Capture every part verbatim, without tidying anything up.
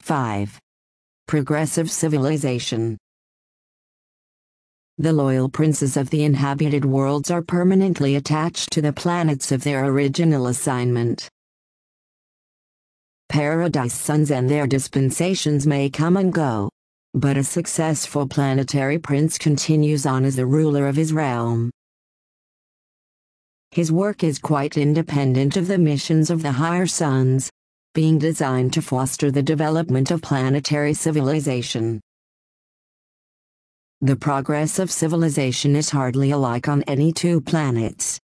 five. Progressive civilization. The loyal princes of the inhabited worlds are permanently attached to the planets of their original assignment. Paradise suns and their dispensations may come and go, but a successful planetary prince continues on as the ruler of his realm. His work is quite independent of the missions of the higher suns, being designed to foster the development of planetary civilization. The progress of civilization is hardly alike on any two planets.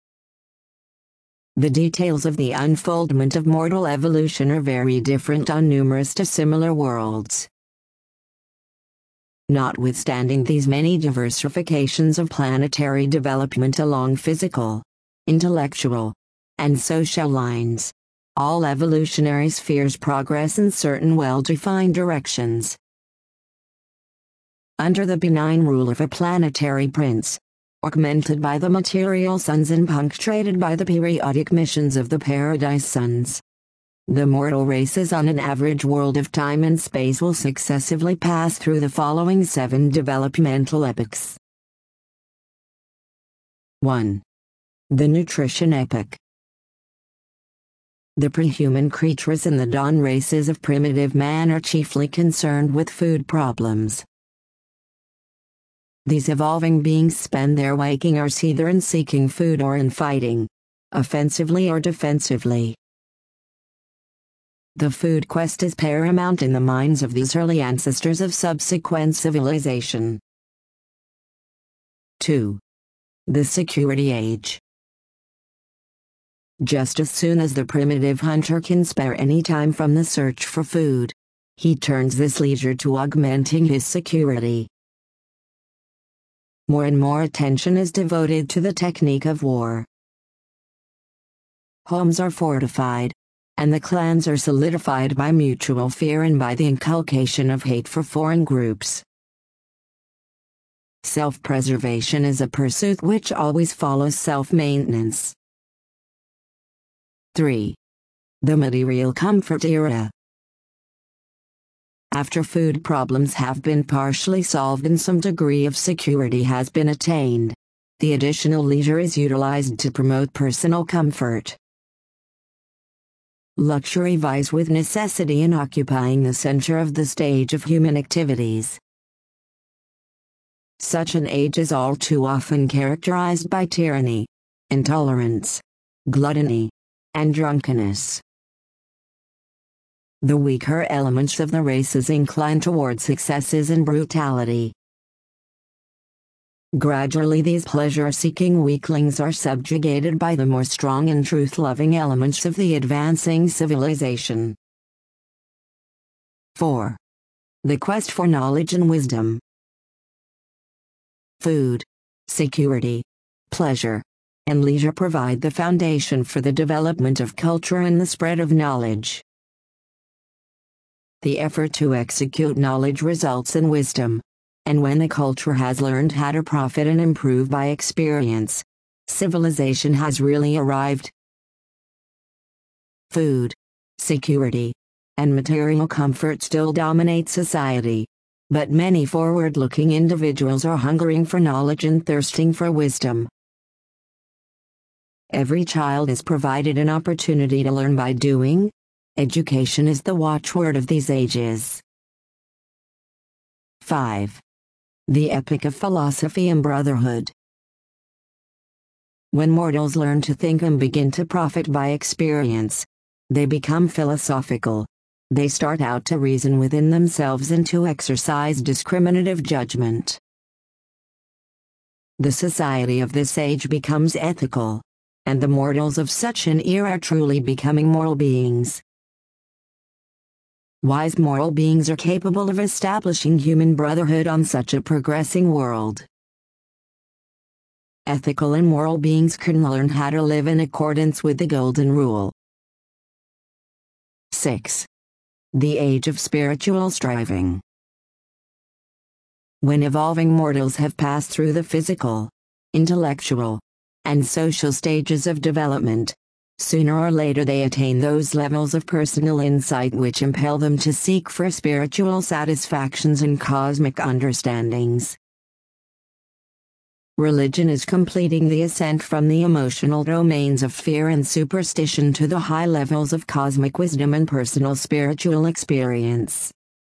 The details of the unfoldment of mortal evolution are very different on numerous dissimilar worlds. Notwithstanding these many diversifications of planetary development along physical, intellectual, and social lines, all evolutionary spheres progress in certain well-defined directions. Under the benign rule of a planetary prince, augmented by the material suns and punctuated by the periodic missions of the paradise suns, the mortal races on an average world of time and space will successively pass through the following seven developmental epochs. one. The nutrition epoch. The pre-human creatures and the dawn races of primitive man are chiefly concerned with food problems. These evolving beings spend their waking hours either in seeking food or in fighting, offensively or defensively. The food quest is paramount in the minds of these early ancestors of subsequent civilization. two. The security age. Just as soon as the primitive hunter can spare any time from the search for food, he turns this leisure to augmenting his security. More and more attention is devoted to the technique of war. Homes are fortified, and the clans are solidified by mutual fear and by the inculcation of hate for foreign groups. Self-preservation is a pursuit which always follows self-maintenance. three. The material comfort era. After food problems have been partially solved and some degree of security has been attained, the additional leisure is utilized to promote personal comfort. Luxury vies with necessity in occupying the center of the stage of human activities. Such an age is all too often characterized by tyranny, intolerance, gluttony, and drunkenness. The weaker elements of the races incline towards excesses and brutality. Gradually these pleasure-seeking weaklings are subjugated by the more strong and truth-loving elements of the advancing civilization. four. The quest for knowledge and wisdom. Food, security, pleasure, and leisure provide the foundation for the development of culture and the spread of knowledge. The effort to execute knowledge results in wisdom, and when the culture has learned how to profit and improve by experience, civilization has really arrived. Food, security, and material comfort still dominate society, but many forward-looking individuals are hungering for knowledge and thirsting for wisdom. Every child is provided an opportunity to learn by doing. Education is the watchword of these ages. five. The epoch of philosophy and brotherhood. When mortals learn to think and begin to profit by experience, they become philosophical. They start out to reason within themselves and to exercise discriminative judgment. The society of this age becomes ethical, and the mortals of such an era are truly becoming moral beings. Wise moral beings are capable of establishing human brotherhood on such a progressing world. Ethical and moral beings can learn how to live in accordance with the Golden Rule. six. The age of spiritual striving. When evolving mortals have passed through the physical, intellectual, and social stages of development, Sooner or later they attain those levels of personal insight which impel them to seek for spiritual satisfactions and cosmic understandings. Religion is completing the ascent from the emotional domains of fear and superstition to the high levels of cosmic wisdom and personal spiritual experience.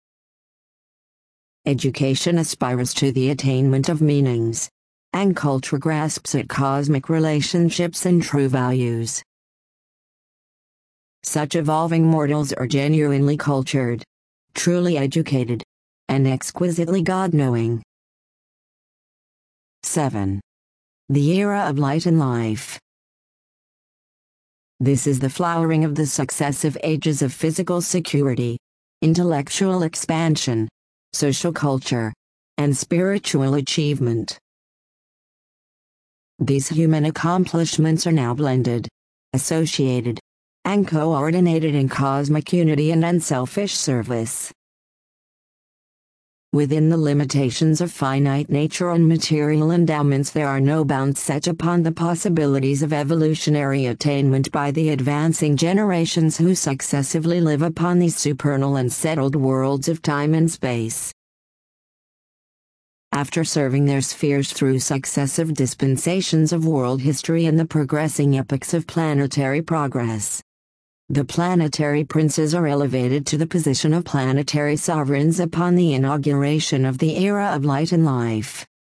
Education aspires to the attainment of meanings, and culture grasps at cosmic relationships and true values. Such evolving mortals are genuinely cultured, truly educated, and exquisitely God-knowing. seven. The era of light and life. This is the flowering of the successive ages of physical security, intellectual expansion, social culture, and spiritual achievement. These human accomplishments are now blended, associated, and coordinated in cosmic unity and unselfish service. Within the limitations of finite nature and material endowments, there are no bounds set upon the possibilities of evolutionary attainment by the advancing generations who successively live upon these supernal and settled worlds of time and space. After serving their spheres through successive dispensations of world history and the progressing epochs of planetary progress, the planetary princes are elevated to the position of planetary sovereigns upon the inauguration of the era of light and life.